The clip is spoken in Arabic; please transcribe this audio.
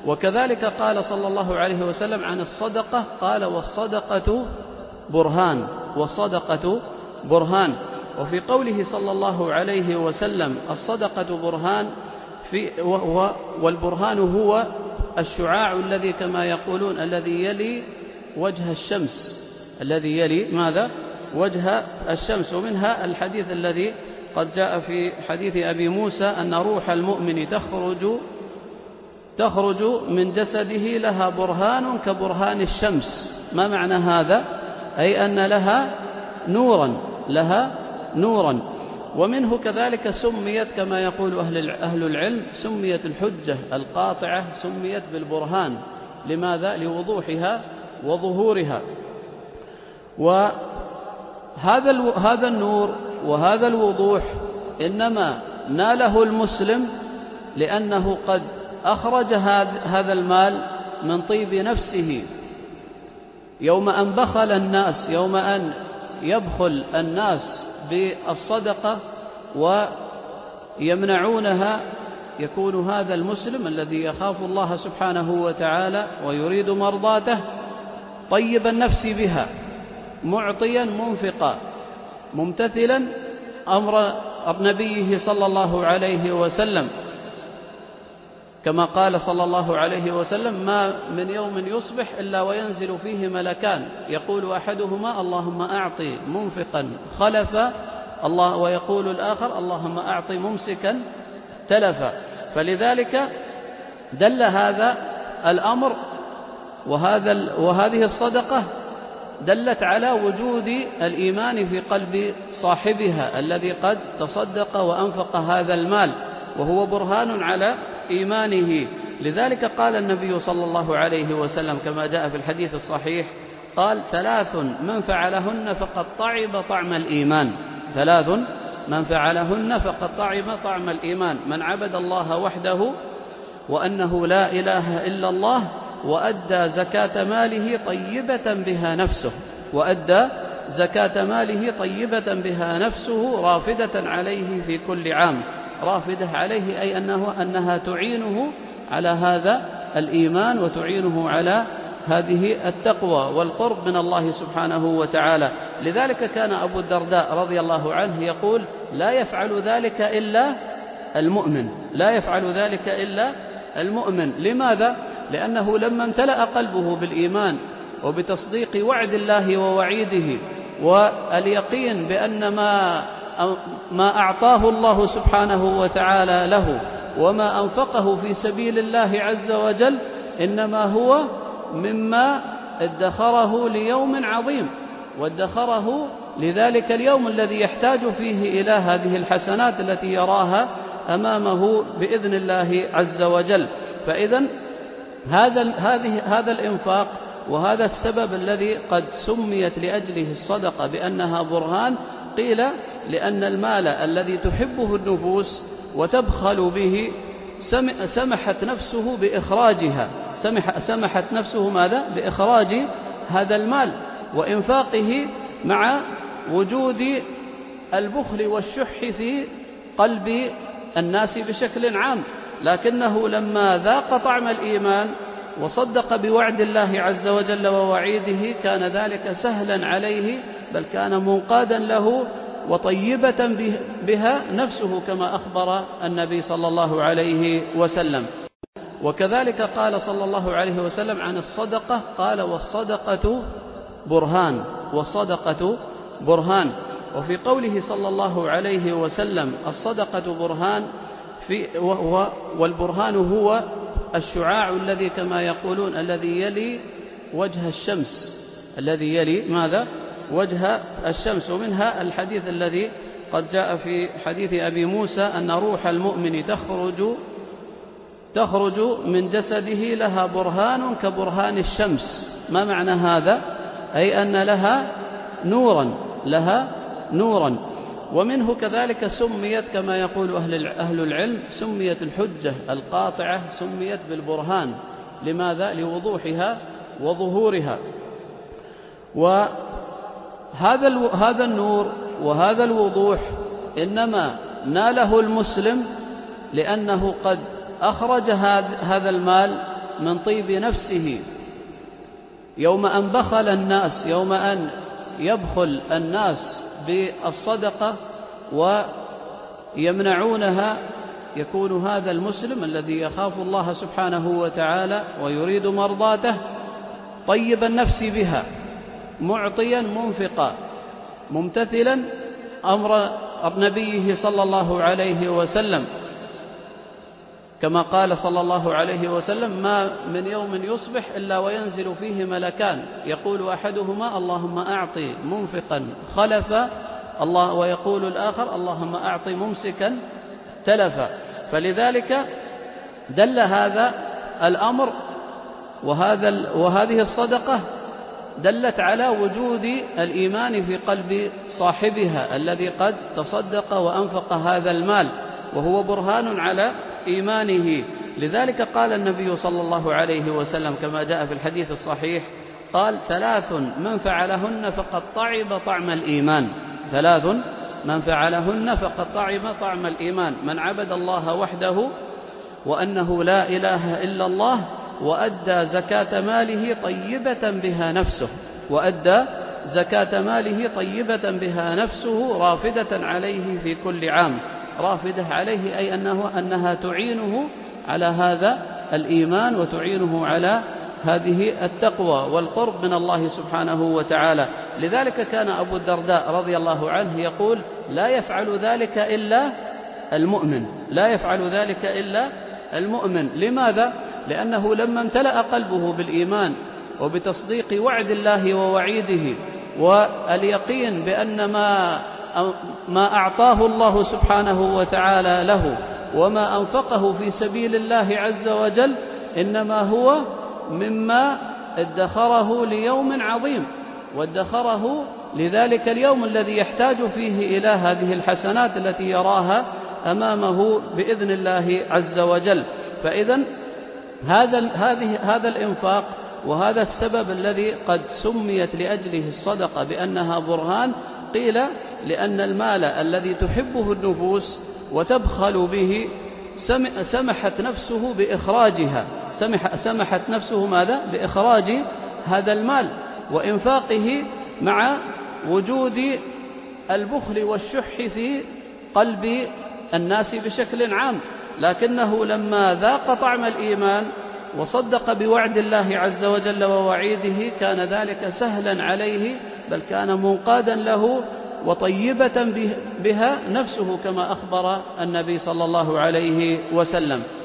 وكذلك قال صلى الله عليه وسلم عن الصدقة قال والصدقة برهان، والصدقة برهان. وفي قوله صلى الله عليه وسلم الصدقة برهان والبرهان هو الشعاع الذي كما يقولون الذي يلي وجه الشمس، الذي يلي ماذا؟ وجه الشمس. ومنها الحديث الذي قد جاء في حديث أبي موسى أن روح المؤمن تخرج من جسده لها برهان كبرهان الشمس. ما معنى هذا؟ أي أن لها نورا. ومنه كذلك سميت كما يقول أهل العلم سميت الحجة القاطعة سميت بالبرهان. لماذا؟ لوضوحها وظهورها. وهذا النور وهذا الوضوح إنما ناله المسلم لأنه قد أخرج هذا المال من طيب نفسه يوم أن يبخل الناس بالصدقة ويمنعونها، يكون هذا المسلم الذي يخاف الله سبحانه وتعالى ويريد مرضاته طيب النفس بها، معطيا منفقا، ممتثلا أمر نبيه صلى الله عليه وسلم، كما قال صلى الله عليه وسلم ما من يوم يصبح إلا وينزل فيه ملكان يقول أحدهما اللهم أعطي منفقا خلفا الله، ويقول الآخر اللهم أعطي ممسكا تلفا. فلذلك دل هذا الأمر وهذه الصدقة دلت على وجود الإيمان في قلب صاحبها الذي قد تصدق وأنفق هذا المال، وهو برهان على إيمانه. لذلك قال النبي صلى الله عليه وسلم كما جاء في الحديث الصحيح قال 3 من فعلهن فقد طعم طعم الإيمان، 3 من فعلهن فقد طعم طعم الإيمان: من عبد الله وحده وأنه لا إله إلا الله وأدى زكاة ماله طيبة بها نفسه، وأدى زكاة ماله طيبة بها نفسه رافدة عليه في كل عام. رافدة عليه أي أنها تعينه على هذا الإيمان وتعينه على هذه التقوى والقرب من الله سبحانه وتعالى. لذلك كان أبو الدرداء رضي الله عنه يقول لا يفعل ذلك إلا المؤمن، لا يفعل ذلك إلا المؤمن. لماذا؟ لأنه لما امتلأ قلبه بالإيمان وبتصديق وعد الله ووعيده واليقين بأن ما أعطاه الله سبحانه وتعالى له وما أنفقه في سبيل الله عز وجل إنما هو مما ادخره ليوم عظيم، وادخره لذلك اليوم الذي يحتاج فيه إلى هذه الحسنات التي يراها أمامه بإذن الله عز وجل. فإذن هذا الإنفاق وهذا السبب الذي قد سميت لأجله الصدقة بأنها برهان. قيل لأن المال الذي تحبه النفوس وتبخل به سمحت نفسه بإخراجها، سمحت نفسه ماذا؟ بإخراج هذا المال وإنفاقه مع وجود البخل والشح في قلب الناس بشكل عام. لكنه لما ذاق طعم الإيمان وصدق بوعد الله عز وجل ووعيده كان ذلك سهلا عليه، بل كان منقادا له وطيبة بها نفسه كما أخبر النبي صلى الله عليه وسلم. وكذلك قال صلى الله عليه وسلم عن الصدقة قال والصدقة برهان، والصدقة برهان. وفي قوله صلى الله عليه وسلم الصدقة برهان والبرهان هو الشعاع الذي كما يقولون الذي يلي وجه الشمس، الذي يلي ماذا؟ وجه الشمس. ومنها الحديث الذي قد جاء في حديث أبي موسى أن روح المؤمن تخرج من جسده لها برهان كبرهان الشمس. ما معنى هذا؟ أي أن لها نورا. ومنه كذلك سميت كما يقول أهل العلم سميت الحجة القاطعة سميت بالبرهان. لماذا؟ لوضوحها وظهورها. وهذا النور وهذا الوضوح إنما ناله المسلم لأنه قد أخرج هذا المال من طيب نفسه يوم أن بخل الناس، يوم أن يبخل الناس بالصدقة ويمنعونها، يكون هذا المسلم الذي يخاف الله سبحانه وتعالى ويريد مرضاته طيب النفس بها، معطيا منفقا، ممتثلا أمر نبيه صلى الله عليه وسلم، كما قال صلى الله عليه وسلم: ما من يوم يصبح إلا وينزل فيه ملكان، يقول أحدهما: اللهم أعطي منفقا خلفا، ويقول الآخر: اللهم أعطي ممسكا تلفا. فلذلك دل هذا الأمر وهذه الصدقة دلت على وجود الإيمان في قلب صاحبها الذي قد تصدق وأنفق هذا المال، وهو برهان على إيمانه. لذلك قال النبي صلى الله عليه وسلم كما جاء في الحديث الصحيح، قال: 3 من فعلهن فقد طعم طعم الإيمان. 3 من فعلهن فقد طعم طعم الإيمان: من عبد الله وحده وأنه لا إله إلا الله، وأدى زكاة ماله طيبة بها نفسه، وأدى زكاة ماله طيبة بها نفسه رافدة عليه في كل عام. رافدة عليه أي أنها تعينه على هذا الإيمان وتعينه على هذه التقوى والقرب من الله سبحانه وتعالى. لذلك كان أبو الدرداء رضي الله عنه يقول: لا يفعل ذلك إلا المؤمن، لا يفعل ذلك إلا المؤمن. لماذا؟ لأنه لما امتلأ قلبه بالإيمان وبتصديق وعد الله ووعيده واليقين بأن ما أعطاه الله سبحانه وتعالى له وما أنفقه في سبيل الله عز وجل إنما هو مما ادخره ليوم عظيم، وادخره لذلك اليوم الذي يحتاج فيه إلى هذه الحسنات التي يراها أمامه بإذن الله عز وجل. فإذن هذا الإنفاق وهذا السبب الذي قد سميت لأجله الصدقة بأنها برهان، قيل لأن المال الذي تحبه النفوس وتبخل به سمحت نفسه بإخراجها، سمحت نفسه ماذا؟ بإخراج هذا المال وإنفاقه، مع وجود البخل والشح في قلب الناس بشكل عام. لكنه لما ذاق طعم الإيمان وصدق بوعد الله عز وجل ووعيده كان ذلك سهلا عليه، بل كان منقادا له وطيبة بها نفسه كما أخبر النبي صلى الله عليه وسلم.